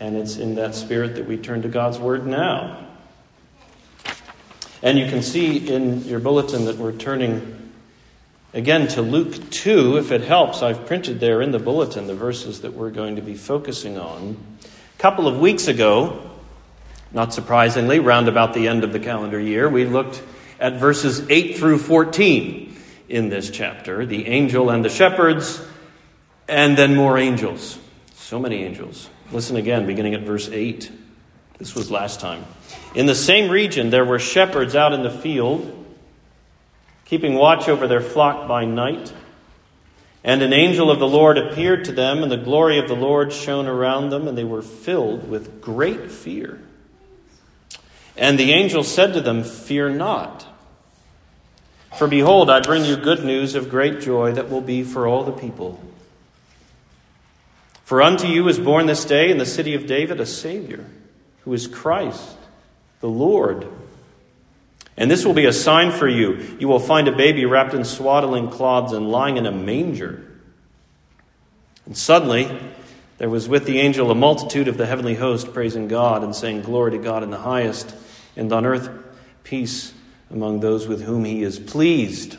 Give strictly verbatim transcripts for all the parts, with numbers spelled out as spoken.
And it's in that spirit that we turn to God's Word now. And you can see in your bulletin that we're turning again to Luke two. If it helps, I've printed there in the bulletin the verses that we're going to be focusing on. A couple of weeks ago, not surprisingly, round about the end of the calendar year, we looked at verses eight through fourteen in this chapter. The angel and the shepherds, and then more angels. So many angels. Listen again, beginning at verse eight. This was last time. In the same region, there were shepherds out in the field, keeping watch over their flock by night. And an angel of the Lord appeared to them, and the glory of the Lord shone around them, and they were filled with great fear. And the angel said to them, "Fear not. For behold, I bring you good news of great joy that will be for all the people. For unto you is born this day in the city of David a Savior, who is Christ, the Lord. And this will be a sign for you. You will find a baby wrapped in swaddling cloths and lying in a manger." And suddenly there was with the angel a multitude of the heavenly host praising God and saying, "Glory to God in the highest, and on earth peace among those with whom he is pleased."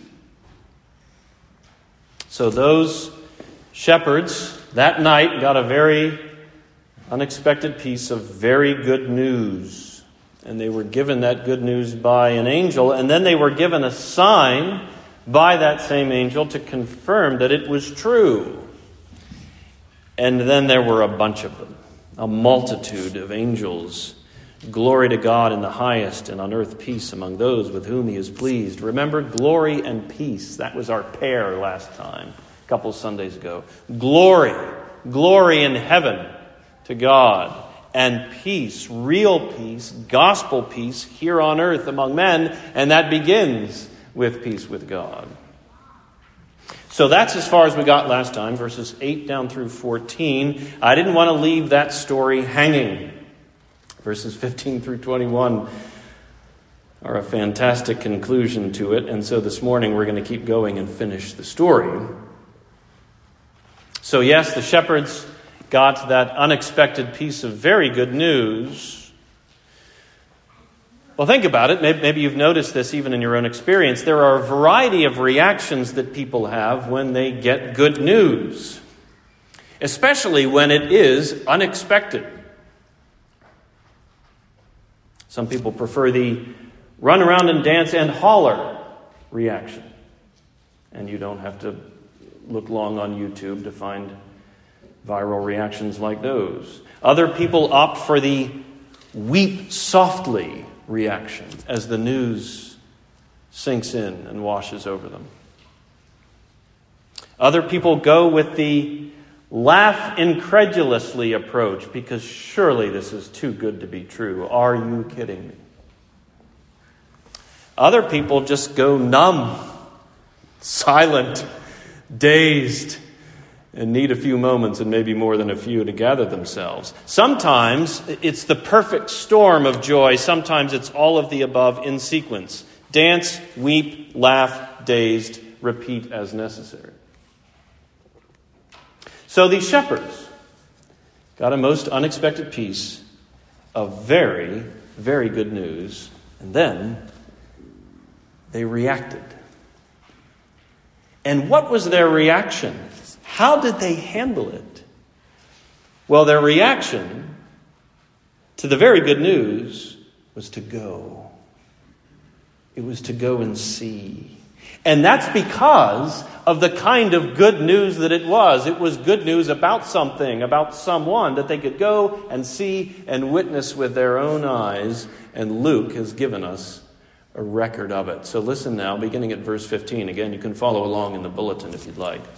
So those shepherds that night got a very unexpected piece of very good news. And they were given that good news by an angel. And then they were given a sign by that same angel to confirm that it was true. And then there were a bunch of them. A multitude of angels. Glory to God in the highest, and on earth peace among those with whom he is pleased. Remember, glory and peace. That was our pair last time, a couple Sundays ago. Glory. Glory in heaven to God, and peace, real peace, gospel peace here on earth among men, and that begins with peace with God. So that's as far as we got last time, verses eight down through fourteen. I didn't want to leave that story hanging. Verses fifteen through twenty-one are a fantastic conclusion to it, and so this morning we're going to keep going and finish the story. So yes, the shepherds got that unexpected piece of very good news. Well, think about it. Maybe, maybe you've noticed this even in your own experience. There are a variety of reactions that people have when they get good news, especially when it is unexpected. Some people prefer the run around and dance and holler reaction. And you don't have to look long on YouTube to find viral reactions like those. Other people opt for the weep softly reaction as the news sinks in and washes over them. Other people go with the laugh incredulously approach because surely this is too good to be true. Are you kidding me? Other people just go numb, silent, dazed, and need a few moments, and maybe more than a few, to gather themselves. Sometimes it's the perfect storm of joy. Sometimes it's all of the above in sequence. Dance, weep, laugh, dazed, repeat as necessary. So these shepherds got a most unexpected piece of very, very good news, and then they reacted. And what was their reaction? How did they handle it? Well, their reaction to the very good news was to go. It was to go and see. And that's because of the kind of good news that it was. It was good news about something, about someone that they could go and see and witness with their own eyes. And Luke has given us a record of it. So listen now, beginning at verse fifteen. Again, you can follow along in the bulletin if you'd like.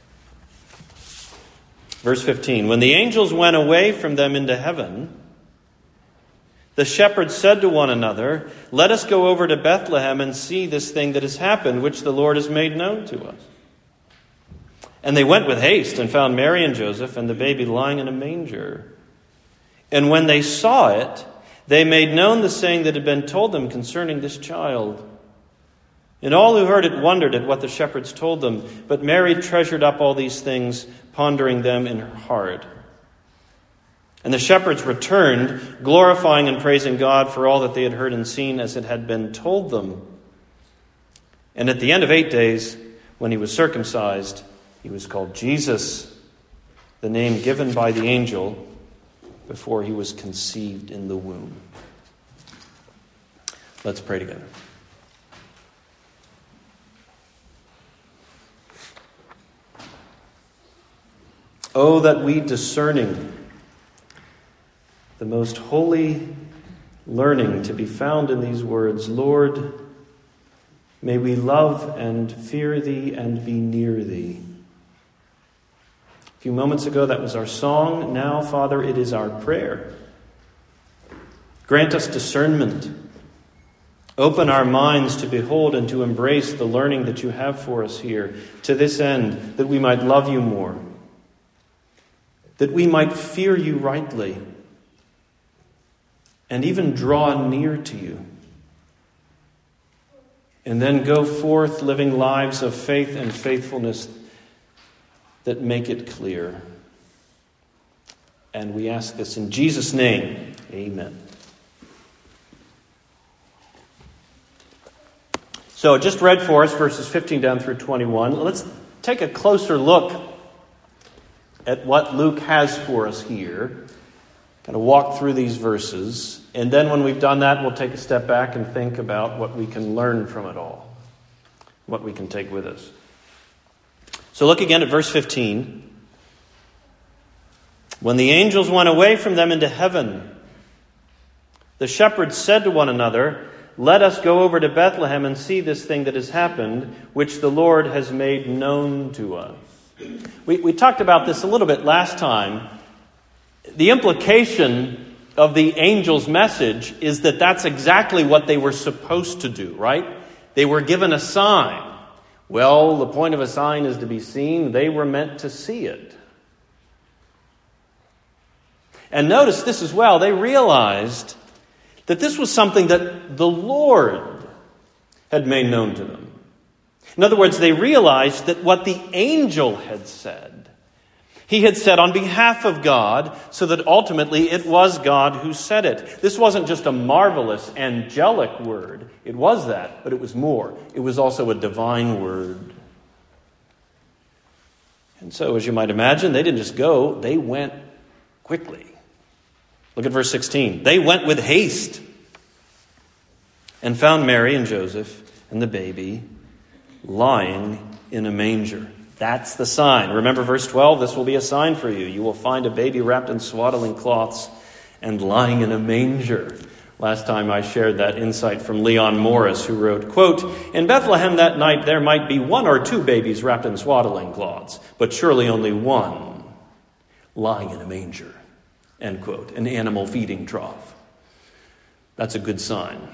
Verse fifteen, when the angels went away from them into heaven, the shepherds said to one another, "Let us go over to Bethlehem and see this thing that has happened, which the Lord has made known to us." And they went with haste and found Mary and Joseph and the baby lying in a manger. And when they saw it, they made known the saying that had been told them concerning this child. And all who heard it wondered at what the shepherds told them. But Mary treasured up all these things, pondering them in her heart. And the shepherds returned, glorifying and praising God for all that they had heard and seen as it had been told them. And at the end of eight days, when he was circumcised, he was called Jesus, the name given by the angel before he was conceived in the womb. Let's pray together. Oh, that we, discerning the most holy learning to be found in these words, Lord, may we love and fear thee and be near thee. A few moments ago, that was our song. Now, Father, it is our prayer. Grant us discernment. Open our minds to behold and to embrace the learning that you have for us here, to this end, that we might love you more, that we might fear you rightly, and even draw near to you. And then go forth living lives of faith and faithfulness that make it clear. And we ask this in Jesus' name. Amen. So I just read for us verses fifteen down through twenty-one. Let's take a closer look at what Luke has for us here. Kind of walk through these verses. And then when we've done that, we'll take a step back and think about what we can learn from it all. What we can take with us. So look again at verse fifteen. When the angels went away from them into heaven, the shepherds said to one another, "Let us go over to Bethlehem and see this thing that has happened, which the Lord has made known to us." We, we talked about this a little bit last time. The implication of the angel's message is that that's exactly what they were supposed to do, right? They were given a sign. Well, the point of a sign is to be seen. They were meant to see it. And notice this as well. They realized that this was something that the Lord had made known to them. In other words, they realized that what the angel had said, he had said on behalf of God, so that ultimately it was God who said it. This wasn't just a marvelous, angelic word. It was that, but it was more. It was also a divine word. And so, as you might imagine, they didn't just go, they went quickly. Look at verse sixteen. They went with haste and found Mary and Joseph and the baby lying in a manger. That's the sign. Remember verse twelve, this will be a sign for you. You will find a baby wrapped in swaddling cloths and lying in a manger. Last time I shared that insight from Leon Morris, who wrote, quote, "In Bethlehem that night there might be one or two babies wrapped in swaddling cloths, but surely only one lying in a manger." End quote. An animal feeding trough. That's a good sign.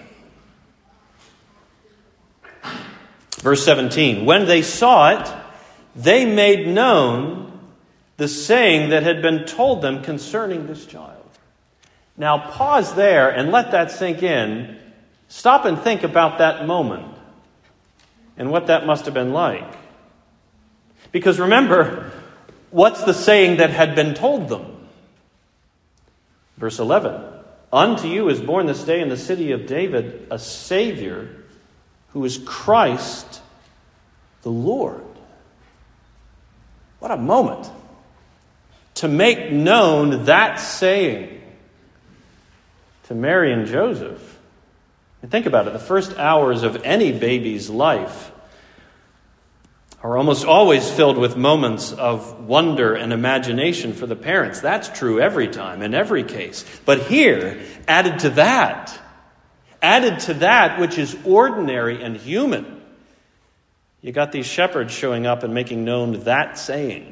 Verse seventeen, when they saw it, they made known the saying that had been told them concerning this child. Now pause there and let that sink in. Stop and think about that moment and what that must have been like. Because remember, what's the saying that had been told them? Verse eleven, unto you is born this day in the city of David a Savior, who is Christ the Lord. What a moment to make known that saying to Mary and Joseph. And think about it, the first hours of any baby's life are almost always filled with moments of wonder and imagination for the parents. That's true every time, in every case. But here, added to that, added to that which is ordinary and human, you got these shepherds showing up and making known that saying,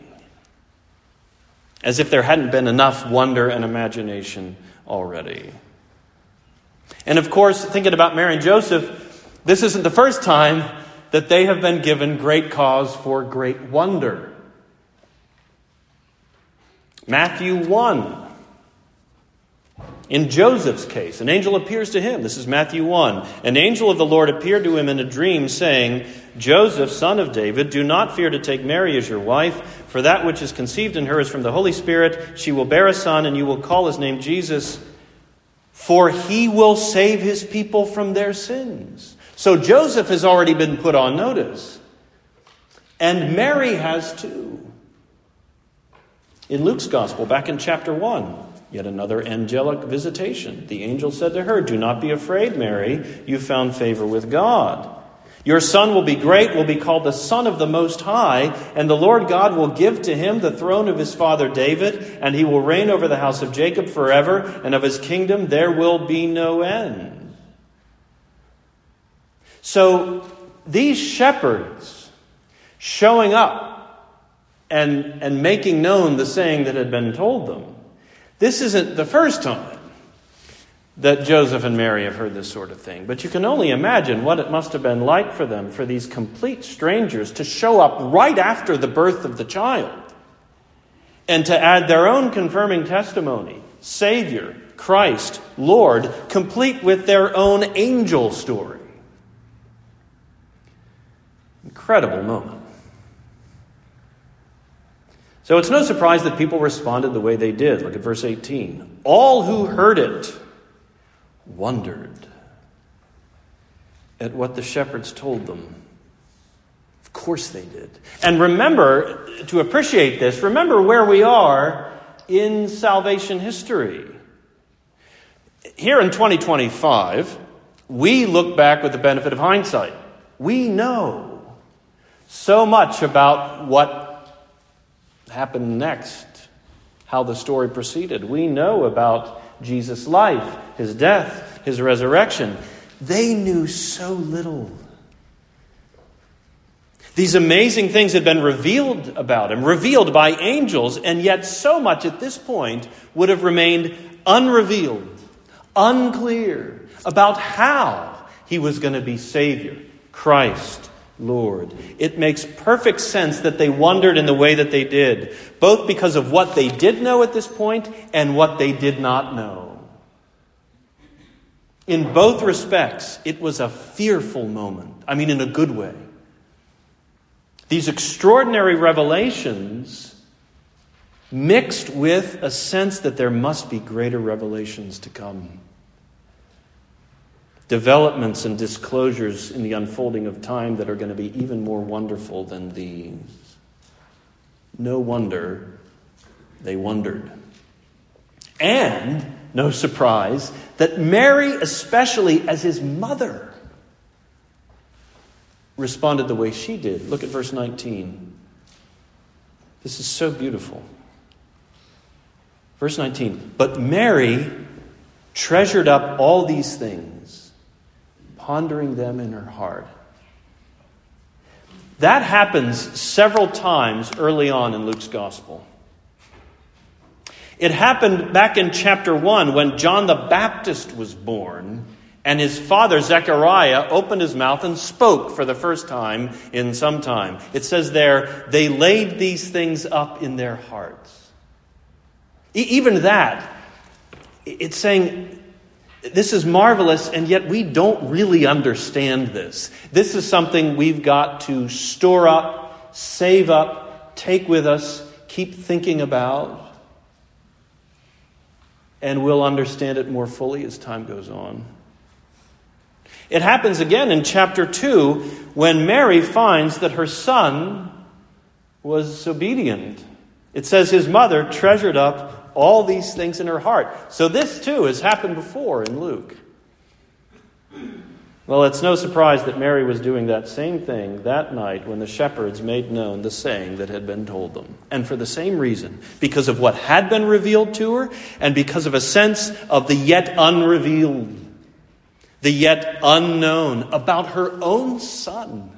as if there hadn't been enough wonder and imagination already. And of course, thinking about Mary and Joseph, this isn't the first time that they have been given great cause for great wonder. Matthew one. In Joseph's case, an angel appears to him. This is Matthew one. An angel of the Lord appeared to him in a dream, saying, Joseph, son of David, do not fear to take Mary as your wife, For that which is conceived in her is from the Holy Spirit. She will bear a son, and you will call his name Jesus, for he will save his people from their sins. So Joseph has already been put on notice. And Mary has too. In Luke's Gospel, back in chapter one, yet another angelic visitation. The angel said to her, "Do not be afraid, Mary. You found favor with God. Your son will be great, will be called the Son of the Most High, and the Lord God will give to him the throne of his father David, and he will reign over the house of Jacob forever, and of his kingdom there will be no end." So these shepherds showing up and, and making known the saying that had been told them, this isn't the first time that Joseph and Mary have heard this sort of thing. But you can only imagine what it must have been like for them, for these complete strangers to show up right after the birth of the child and to add their own confirming testimony, Savior, Christ, Lord, complete with their own angel story. Incredible moment. So it's no surprise that people responded the way they did. Look at verse eighteen. All who heard it wondered at what the shepherds told them. Of course they did. And remember, to appreciate this, remember where we are in salvation history. Here in twenty twenty-five, we look back with the benefit of hindsight. We know so much about what happened next, how the story proceeded. We know about Jesus' life, his death, his resurrection. They knew so little. These amazing things had been revealed about him, revealed by angels, and yet so much at this point would have remained unrevealed, unclear about how he was going to be Savior, Christ, Lord. It makes perfect sense that they wondered in the way that they did, both because of what they did know at this point and what they did not know. In both respects, it was a fearful moment. I mean, in a good way. These extraordinary revelations mixed with a sense that there must be greater revelations to come. Developments and disclosures in the unfolding of time that are going to be even more wonderful than these. No wonder they wondered. And, no surprise, that Mary, especially as his mother, responded the way she did. Look at verse nineteen. This is so beautiful. Verse nineteen. But Mary treasured up all these things, pondering them in her heart. That happens several times early on in Luke's Gospel. It happened back in chapter one when John the Baptist was born and his father Zechariah opened his mouth and spoke for the first time in some time. It says there, they laid these things up in their hearts. E- even that, it's saying, this is marvelous, and yet we don't really understand this. This is something we've got to store up, save up, take with us, keep thinking about, and we'll understand it more fully as time goes on. It happens again in chapter two when Mary finds that her son was obedient. It says his mother treasured up all these things in her heart. So this too has happened before in Luke. Well, it's no surprise that Mary was doing that same thing that night when the shepherds made known the saying that had been told them. And for the same reason, because of what had been revealed to her and because of a sense of the yet unrevealed, the yet unknown about her own son.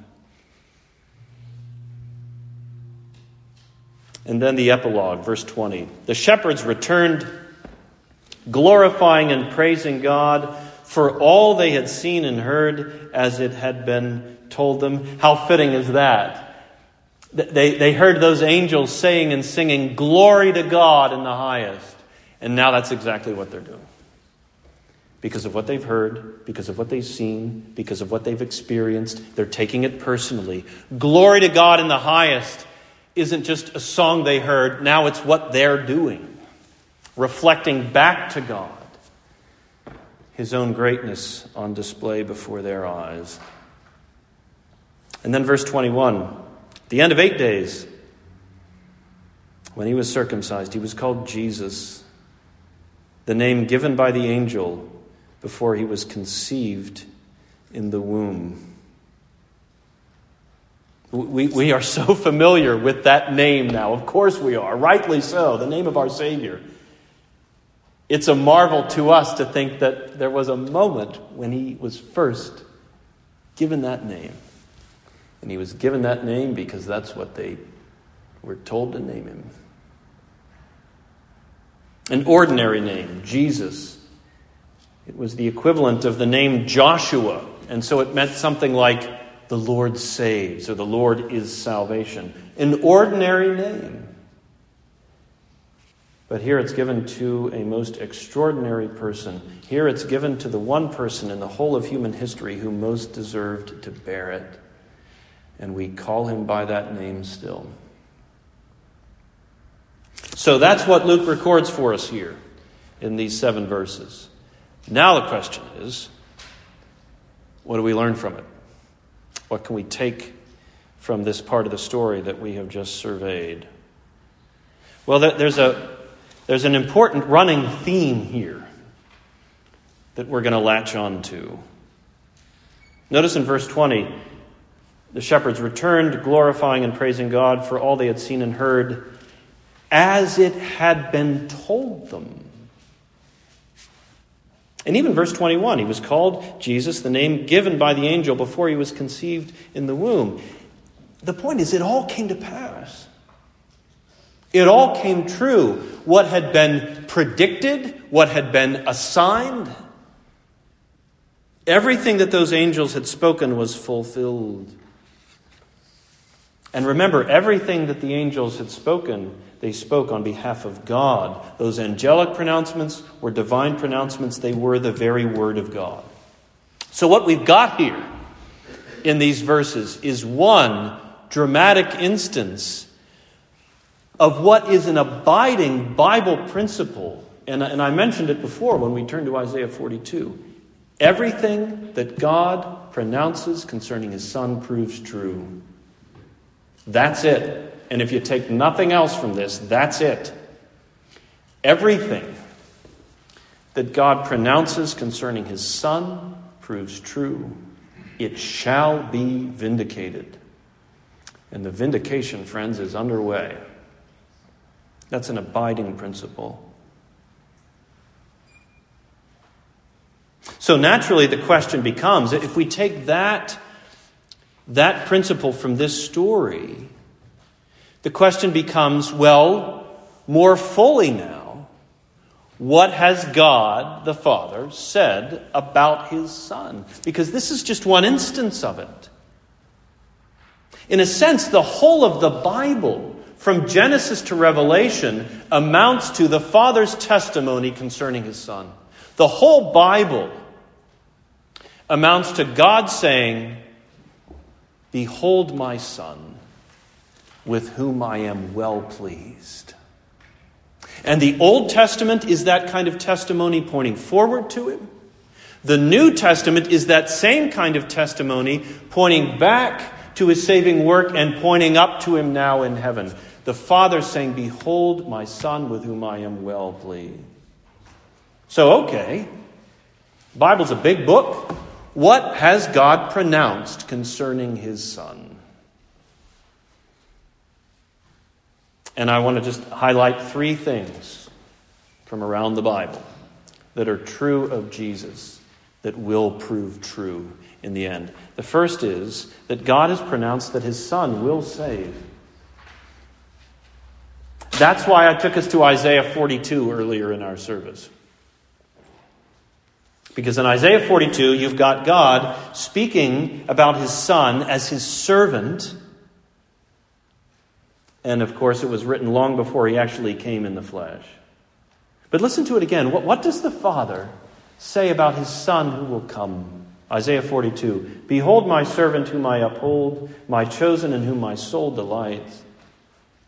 And then the epilogue, verse twenty. The shepherds returned, glorifying and praising God for all they had seen and heard as it had been told them. How fitting is that? They, they heard those angels saying and singing, "Glory to God in the highest." And now that's exactly what they're doing. Because of what they've heard, because of what they've seen, because of what they've experienced, they're taking it personally. Glory to God in the highest. isn't just a song they heard. Now it's what they're doing, reflecting back to God His own greatness on display before their eyes. And then verse twenty-one, the end of eight days, when he was circumcised, he was called Jesus, the name given by the angel before he was conceived in the womb. We, we are so familiar with that name now. Of course we are, rightly so, the name of our Savior. It's a marvel to us to think that there was a moment when he was first given that name. And he was given that name because that's what they were told to name him. An ordinary name, Jesus. It was the equivalent of the name Joshua. And so it meant something like the Lord saves, or the Lord is salvation. An ordinary name. But here it's given to a most extraordinary person. Here it's given to the one person in the whole of human history who most deserved to bear it. And we call him by that name still. So that's what Luke records for us here in these seven verses. Now the question is, what do we learn from it? What can we take from this part of the story that we have just surveyed? Well, there's a there's an important running theme here that we're going to latch on to. Notice in verse twenty, the shepherds returned, glorifying and praising God for all they had seen and heard, as it had been told them. And even verse twenty-one, he was called Jesus, the name given by the angel before he was conceived in the womb. The point is, it all came to pass. It all came true. What had been predicted, what had been assigned, everything that those angels had spoken was fulfilled. And remember, everything that the angels had spoken, they spoke on behalf of God. Those angelic pronouncements were divine pronouncements. They were the very word of God. So what we've got here in these verses is one dramatic instance of what is an abiding Bible principle. And, and I mentioned it before when we turned to Isaiah forty-two. Everything that God pronounces concerning his Son proves true. That's it. And if you take nothing else from this, that's it. Everything that God pronounces concerning his Son proves true. It shall be vindicated. And the vindication, friends, is underway. That's an abiding principle. So naturally the question becomes, if we take that, that principle from this story, the question becomes, well, more fully now, what has God the Father said about his Son? Because this is just one instance of it. In a sense, the whole of the Bible, from Genesis to Revelation, amounts to the Father's testimony concerning his Son. The whole Bible amounts to God saying, "Behold my Son, with whom I am well pleased." And the Old Testament is that kind of testimony pointing forward to him. The New Testament is that same kind of testimony pointing back to his saving work and pointing up to him now in heaven. The Father saying, "Behold my Son, with whom I am well pleased." So, okay, the Bible's a big book. What has God pronounced concerning his Son? And I want to just highlight three things from around the Bible that are true of Jesus, that will prove true in the end. The first is that God has pronounced that his Son will save. That's why I took us to Isaiah forty-two earlier in our service. Because in Isaiah forty-two, you've got God speaking about his Son as his servant. And of course, it was written long before he actually came in the flesh. But listen to it again. What, what does the Father say about his Son who will come? Isaiah forty-two. "Behold my servant whom I uphold, my chosen in whom my soul delights.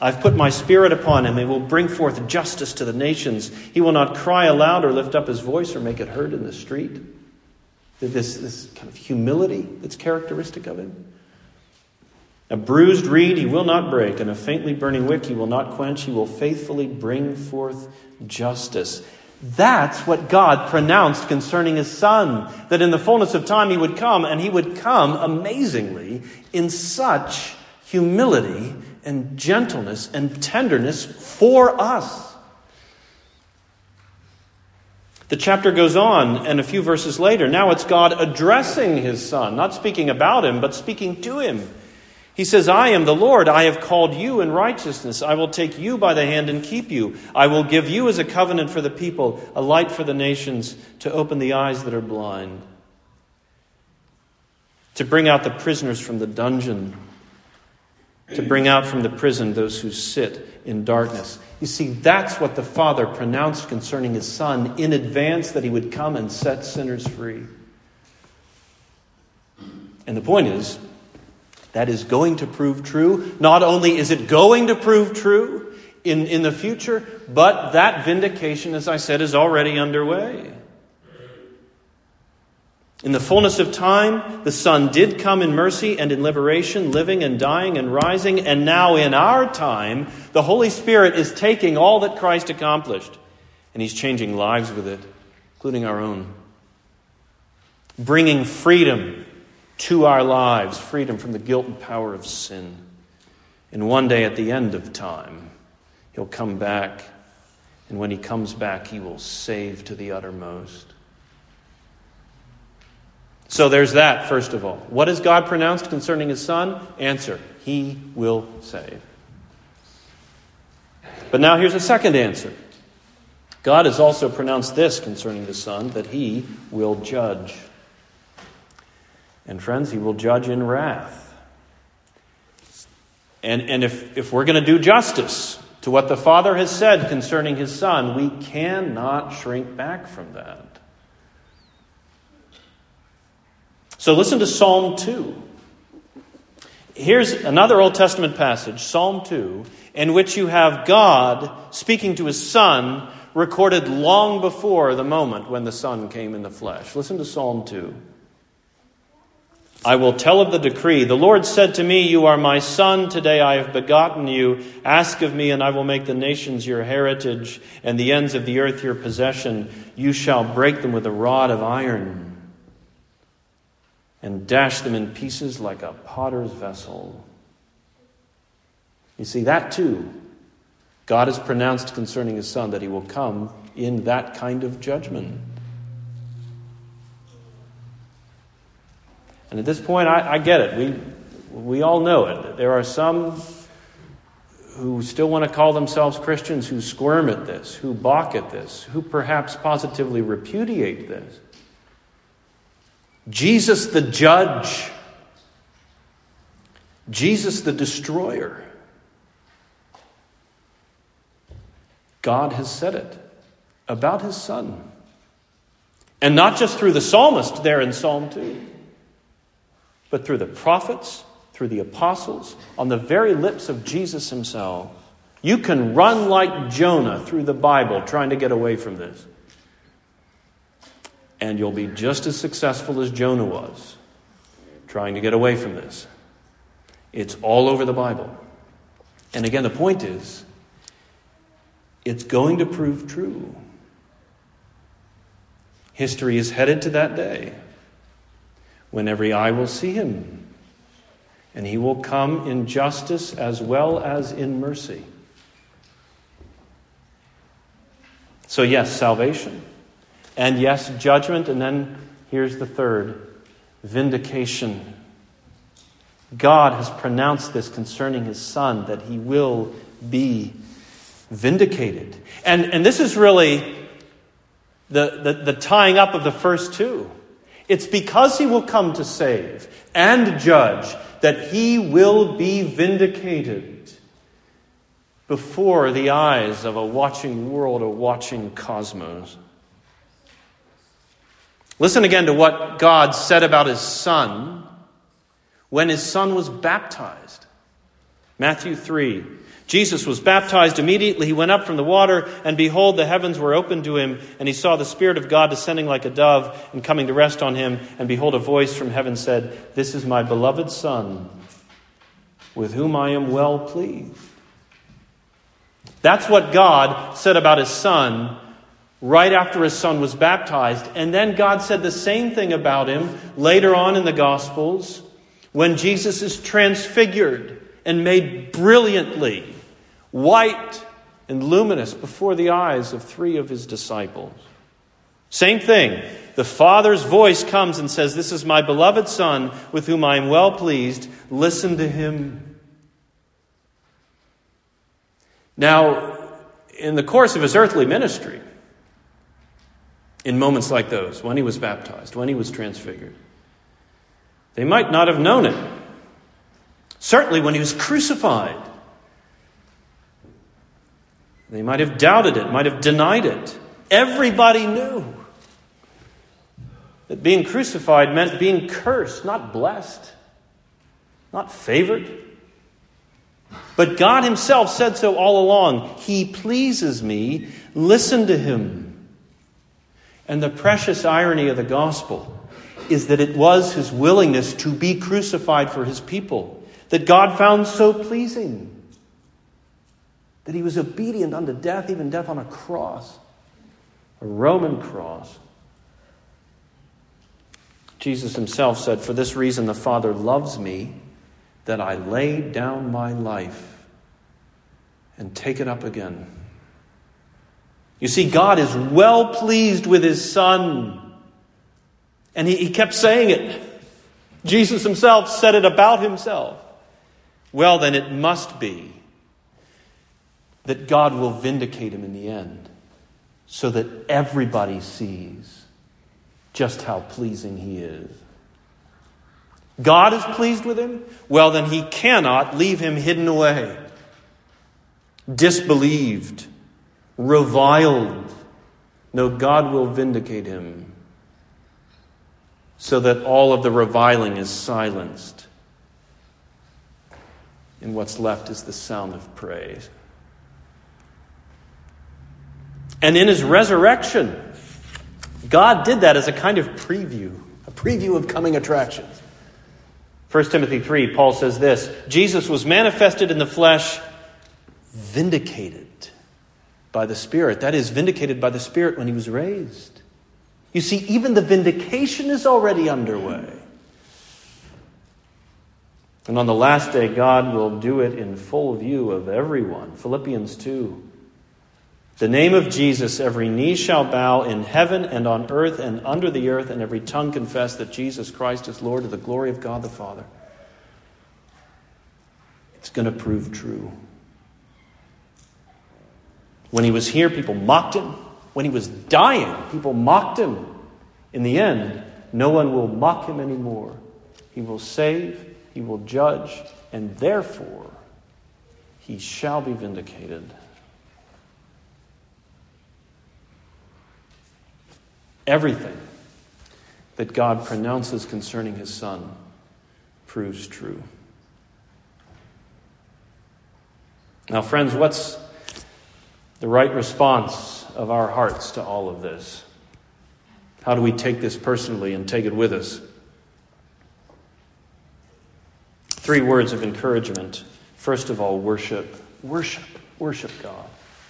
I've put my spirit upon him. He will bring forth justice to the nations. He will not cry aloud or lift up his voice or make it heard in the street. This, this kind of humility that's characteristic of him. A bruised reed he will not break, and a faintly burning wick he will not quench. He will faithfully bring forth justice. That's what God pronounced concerning his Son, that in the fullness of time he would come, and he would come, amazingly, in such humility and gentleness and tenderness for us. The chapter goes on, and a few verses later, now it's God addressing his Son, not speaking about him, but speaking to him. He says, I am the Lord. I have called you in righteousness. I will take you by the hand and keep you. I will give you as a covenant for the people, a light for the nations, to open the eyes that are blind, to bring out the prisoners from the dungeon, to bring out from the prison those who sit in darkness. You see, that's what the Father pronounced concerning his Son in advance, that he would come and set sinners free. And the point is, that is going to prove true. Not only is it going to prove true in, in the future, but that vindication, as I said, is already underway. In the fullness of time, the Son did come in mercy and in liberation, living and dying and rising. And now in our time, the Holy Spirit is taking all that Christ accomplished, and he's changing lives with it, including our own. Bringing freedom to our lives, freedom from the guilt and power of sin. And one day at the end of time, he'll come back. And when he comes back, he will save to the uttermost. So there's that, first of all. What has God pronounced concerning his Son? Answer, he will save. But now here's a second answer. God has also pronounced this concerning the Son, that he will judge. And friends, he will judge in wrath. And, and if, if we're going to do justice to what the Father has said concerning his Son, we cannot shrink back from that. So listen to Psalm two. Here's another Old Testament passage, Psalm two, in which you have God speaking to his Son, recorded long before the moment when the Son came in the flesh. Listen to Psalm two. I will tell of the decree. The Lord said to me, you are my Son. Today I have begotten you. Ask of me, and I will make the nations your heritage, and the ends of the earth your possession. You shall break them with a rod of iron, and dash them in pieces like a potter's vessel. You see, that too, God has pronounced concerning his Son that he will come in that kind of judgment. And at this point, I, I get it. We we all know it. There are some who still want to call themselves Christians who squirm at this, who balk at this, who perhaps positively repudiate this. Jesus the judge, Jesus the destroyer. God has said it about his Son. And not just through the psalmist there in Psalm two. But through the prophets, through the apostles, on the very lips of Jesus himself. You can run like Jonah through the Bible trying to get away from this. And you'll be just as successful as Jonah was trying to get away from this. It's all over the Bible. And again, the point is, it's going to prove true. History is headed to that day when every eye will see him, and he will come in justice as well as in mercy. So yes, salvation. And yes, judgment. And then here's the third, vindication. God has pronounced this concerning his Son, that he will be vindicated. And, and this is really the, the, the tying up of the first two. It's because he will come to save and judge that he will be vindicated before the eyes of a watching world, a watching cosmos. Listen again to what God said about his Son when his Son was baptized. Matthew three. Jesus was baptized. Immediately he went up from the water, and behold, the heavens were opened to him, and he saw the Spirit of God descending like a dove and coming to rest on him. And behold, a voice from heaven said, "This is my beloved Son, with whom I am well pleased." That's what God said about his Son right after his Son was baptized. And then God said the same thing about him later on in the Gospels when Jesus is transfigured and made brilliantly white and luminous before the eyes of three of his disciples. Same thing. The Father's voice comes and says, "This is my beloved Son, with whom I am well pleased. Listen to him." Now, in the course of his earthly ministry, in moments like those, when he was baptized, when he was transfigured, they might not have known it. Certainly when he was crucified, they might have doubted it, might have denied it. Everybody knew that being crucified meant being cursed, not blessed, not favored. But God himself said so all along. He pleases me. Listen to him. And the precious irony of the gospel is that it was his willingness to be crucified for his people that God found so pleasing, that he was obedient unto death, even death on a cross, a Roman cross. Jesus himself said, "For this reason the Father loves me, that I lay down my life and take it up again." You see, God is well pleased with his Son. And he, he kept saying it. Jesus himself said it about himself. Well, then it must be that God will vindicate him in the end, so that everybody sees just how pleasing he is. God is pleased with him? Well, then he cannot leave him hidden away, disbelieved, reviled. No, God will vindicate him so that all of the reviling is silenced, and what's left is the sound of praise. And in his resurrection, God did that as a kind of preview, a preview of coming attractions. First Timothy three, Paul says this, "Jesus was manifested in the flesh, vindicated by the Spirit." That is, vindicated by the Spirit when he was raised. You see, even the vindication is already underway. And on the last day, God will do it in full view of everyone. Philippians two. "The name of Jesus, every knee shall bow in heaven and on earth and under the earth, and every tongue confess that Jesus Christ is Lord, to the glory of God the Father." It's going to prove true. When he was here, people mocked him. When he was dying, people mocked him. In the end, no one will mock him anymore. He will save, he will judge, and therefore he shall be vindicated. Everything that God pronounces concerning his Son proves true. Now, friends, what's the right response of our hearts to all of this? How do we take this personally and take it with us? Three words of encouragement. First of all, worship. Worship. Worship God.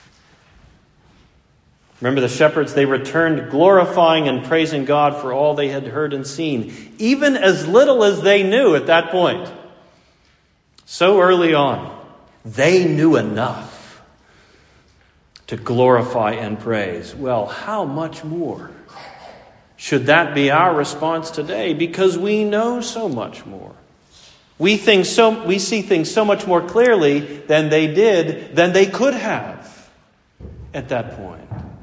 Remember the shepherds, they returned glorifying and praising God for all they had heard and seen, even as little as they knew at that point. So early on, they knew enough to glorify and praise. Well, how much more should that be our response today? Because we know so much more. We think so, we see things so much more clearly than they did, than they could have at that point.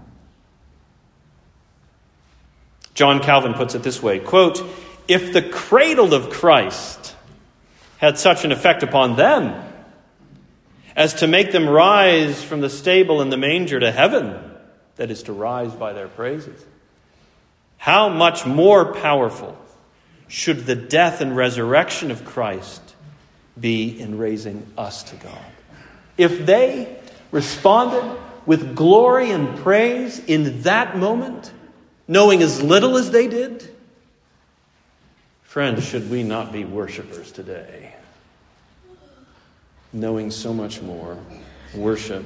John Calvin puts it this way, quote, "If the cradle of Christ had such an effect upon them as to make them rise from the stable in the manger to heaven," that is, to rise by their praises, "how much more powerful should the death and resurrection of Christ be in raising us to God?" if they responded with glory and praise in that moment, knowing as little as they did, friends, should we not be worshipers today? Knowing so much more. Worship.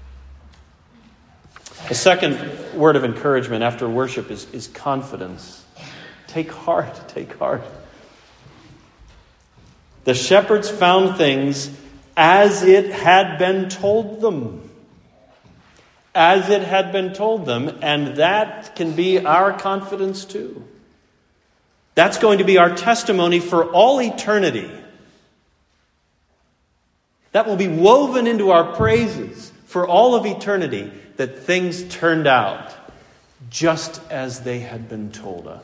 The second word of encouragement after worship is, is confidence. Take heart, take heart. The shepherds found things as it had been told them. As it had been told them, and that can be our confidence too. That's going to be our testimony for all eternity. That will be woven into our praises for all of eternity, that things turned out just as they had been told us.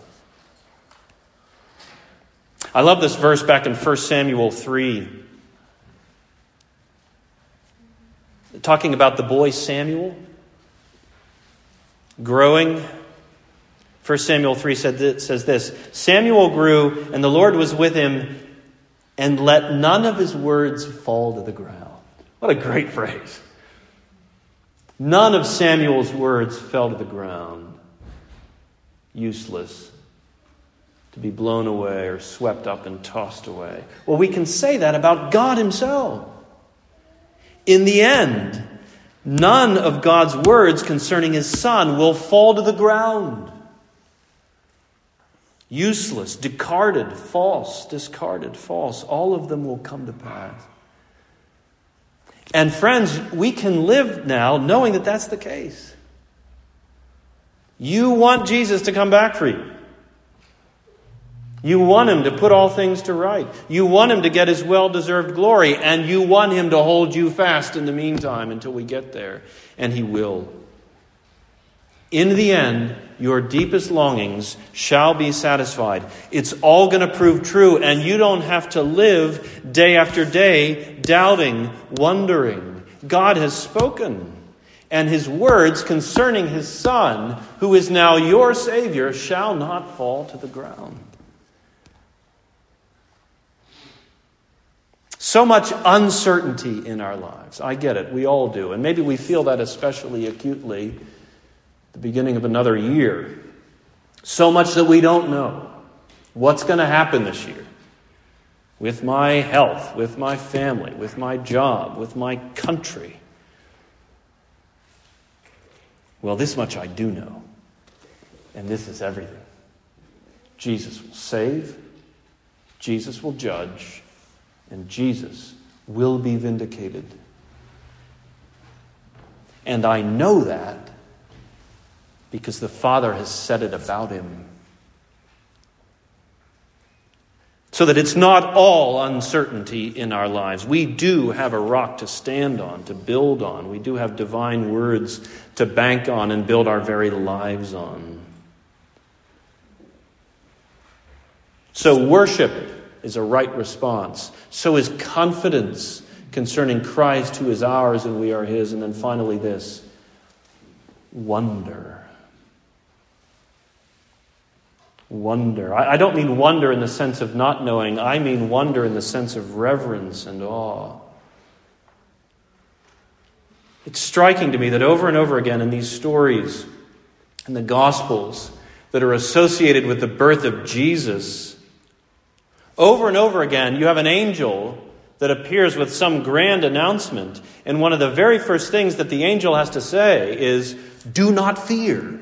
I love this verse back in First Samuel three. Talking about the boy Samuel growing. First Samuel three said this, says this, Samuel grew, and the Lord was with him, and let none of his words fall to the ground. What a great phrase. None of Samuel's words fell to the ground. Useless. To be blown away or swept up and tossed away. Well, we can say that about God himself. In the end, none of God's words concerning his Son will fall to the ground. Useless, discarded, false, discarded, false. All of them will come to pass. And friends, we can live now knowing that that's the case. You want Jesus to come back for you. You want him to put all things to right. You want him to get his well-deserved glory. And you want him to hold you fast in the meantime until we get there. And he will. In the end, your deepest longings shall be satisfied. It's all going to prove true. And you don't have to live day after day doubting, wondering. God has spoken. And his words concerning his Son, who is now your Savior, shall not fall to the ground. So much uncertainty in our lives. I get it. We all do. And maybe we feel that especially acutely at the beginning of another year. So much that we don't know what's going to happen this year. With my health, with my family, with my job, with my country. Well, this much I do know. And this is everything. Jesus will save. Jesus will judge. And Jesus will be vindicated. And I know that because the Father has said it about him. So that it's not all uncertainty in our lives. We do have a rock to stand on, to build on. We do have divine words to bank on and build our very lives on. So worship is a right response. So is confidence concerning Christ, who is ours and we are his. And then finally this, wonder. Wonder. I, I don't mean wonder in the sense of not knowing. I mean wonder in the sense of reverence and awe. It's striking to me that over and over again in these stories, in the Gospels that are associated with the birth of Jesus, over and over again, you have an angel that appears with some grand announcement. And one of the very first things that the angel has to say is, do not fear.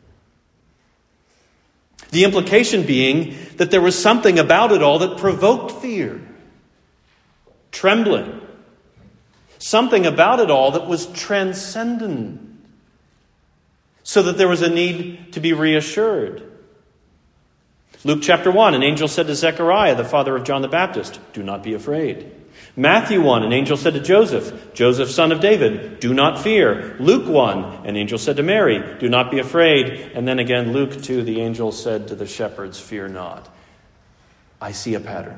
The implication being that there was something about it all that provoked fear. Trembling. Something about it all that was transcendent. So that there was a need to be reassured. Luke chapter one, an angel said to Zechariah, the father of John the Baptist, do not be afraid. Matthew one, an angel said to Joseph, Joseph, son of David, do not fear. Luke one, an angel said to Mary, do not be afraid. And then again, Luke two, the angel said to the shepherds, fear not. I see a pattern.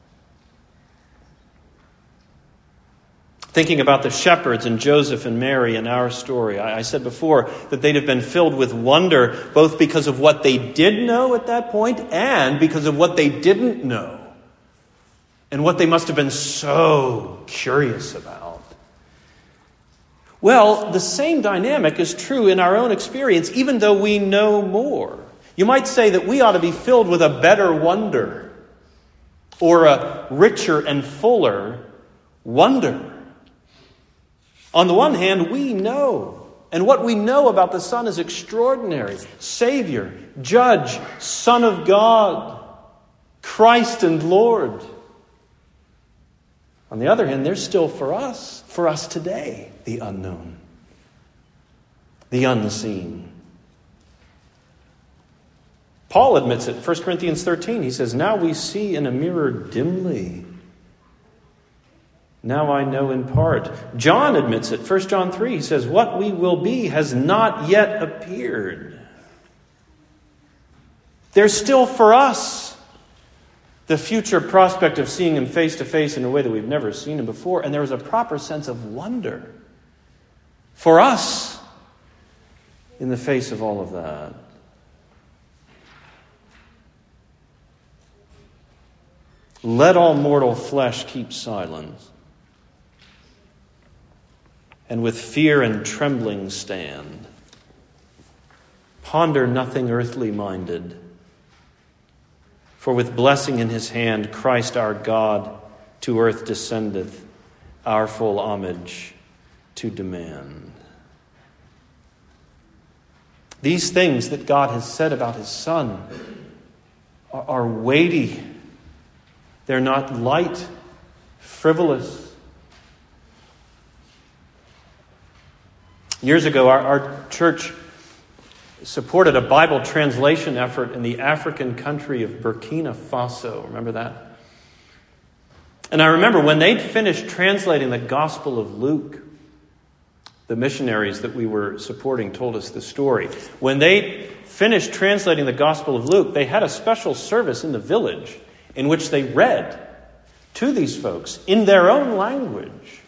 Thinking about the shepherds and Joseph and Mary in our story, I said before that they'd have been filled with wonder, both because of what they did know at that point and because of what they didn't know. And what they must have been so curious about. Well, the same dynamic is true in our own experience, even though we know more. You might say that we ought to be filled with a better wonder, or a richer and fuller wonder. On the one hand, we know, and what we know about the Son is extraordinary. Savior, Judge, Son of God, Christ and Lord. On the other hand, there's still for us, for us today, the unknown, the unseen. Paul admits it. First Corinthians thirteen, he says, now we see in a mirror dimly. Now I know in part. John admits it. First John three, he says, what we will be has not yet appeared. There's still for us the future prospect of seeing him face to face in a way that we've never seen him before. And there is a proper sense of wonder for us in the face of all of that. Let all mortal flesh keep silence, and with fear and trembling stand. Ponder nothing earthly minded, for with blessing in his hand, Christ our God to earth descendeth, our full homage to demand. These things that God has said about his Son are, are weighty. They're not light, frivolous. Years ago, our, our church supported a Bible translation effort in the African country of Burkina Faso. Remember that? And I remember when they'd finished translating the Gospel of Luke, the missionaries that we were supporting told us the story. When they finished translating the Gospel of Luke, they had a special service in the village in which they read to these folks in their own language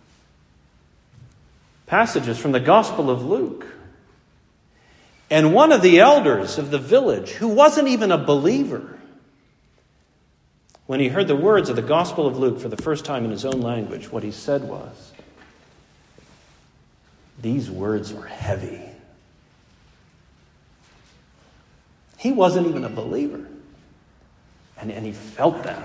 passages from the Gospel of Luke. And one of the elders of the village, who wasn't even a believer, when he heard the words of the Gospel of Luke for the first time in his own language, what he said was, these words are heavy. He wasn't even a believer. And, and he felt that.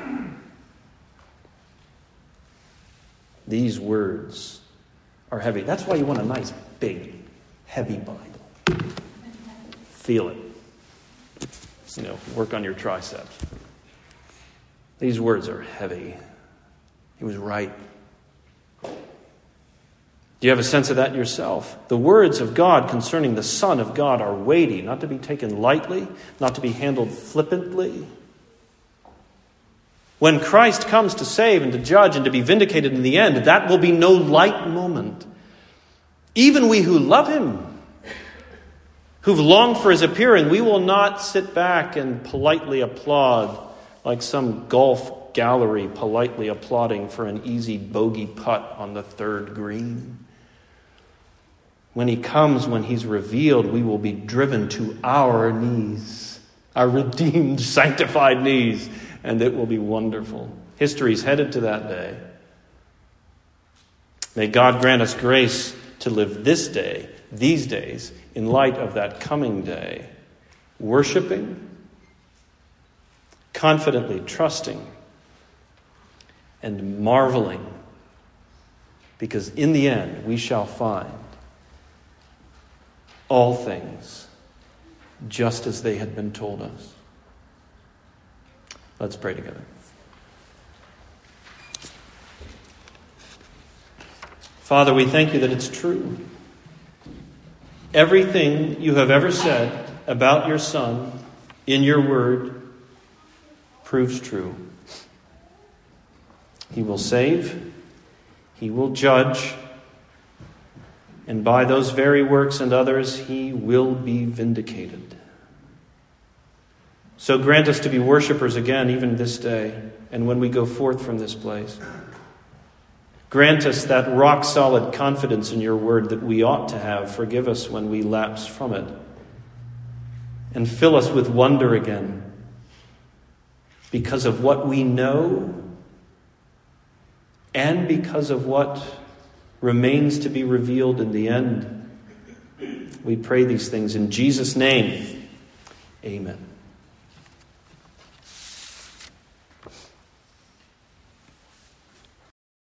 These words are heavy. That's why you want a nice, big, heavy Bible. Feel it. You know, work on your triceps. These words are heavy. He was right. Do you have a sense of that yourself? The words of God concerning the Son of God are weighty, not to be taken lightly, not to be handled flippantly. When Christ comes to save and to judge and to be vindicated in the end, that will be no light moment. Even we who love him, who've longed for his appearing, we will not sit back and politely applaud like some golf gallery politely applauding for an easy bogey putt on the third green. When he comes, when he's revealed, we will be driven to our knees, our redeemed, sanctified knees, and it will be wonderful. History's headed to that day. May God grant us grace to live this day, these days, in light of that coming day, worshiping, confidently trusting, and marveling, because in the end we shall find all things just as they had been told us. Let's pray together. Father, we thank you that it's true. Everything you have ever said about your Son in your word proves true. He will save, he will judge, and by those very works and others, he will be vindicated. So grant us to be worshipers again, even this day, and when we go forth from this place. Grant us that rock-solid confidence in your word that we ought to have. Forgive us when we lapse from it. And fill us with wonder again because of what we know and because of what remains to be revealed in the end. We pray these things in Jesus' name. Amen.